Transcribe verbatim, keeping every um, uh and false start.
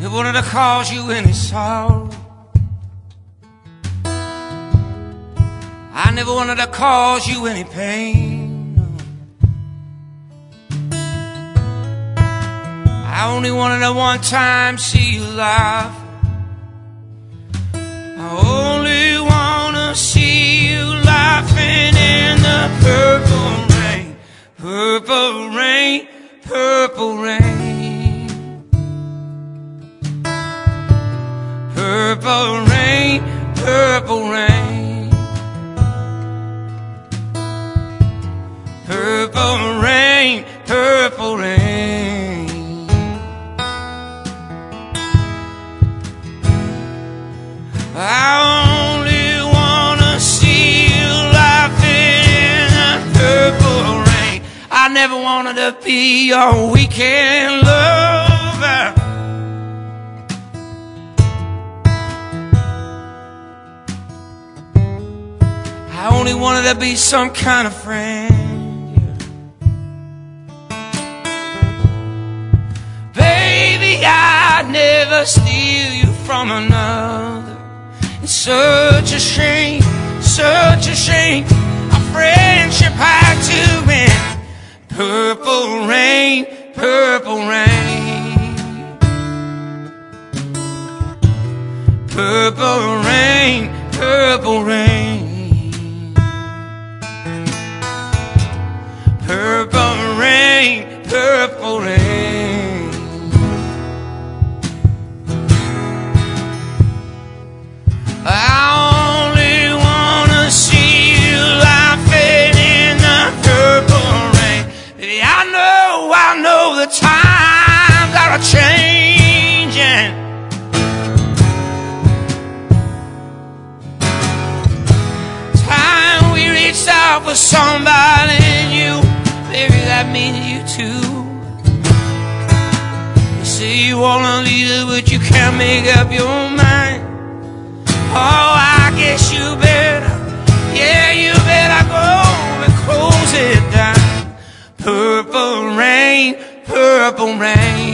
never wanted to cause you any sorrow. I never wanted to cause you any pain. I only wanted to one time see you laugh. I only wanna see you laughing in the purple rain, purple rain, purple rain, purple rain, purple rain, purple rain, purple rain. I only wanna see you laughing in the purple rain. I never wanted to be your weekend lover. I only wanted to be some kind of friend, yeah. Baby, I'd never steal you from another. It's such a shame, such a shame. Our friendship had to end. Purple rain, purple rain, purple rain, purple rain, purple rain, purple rain. I only wanna see you laughing in the purple rain. Baby, I know, I know the times are changing. Time we reached out for somebody new. Baby, that means you too. You say you wanna leave it, but you can't make up your mind. Oh, I guess you better, yeah, you better go and close it down. Purple rain, purple rain,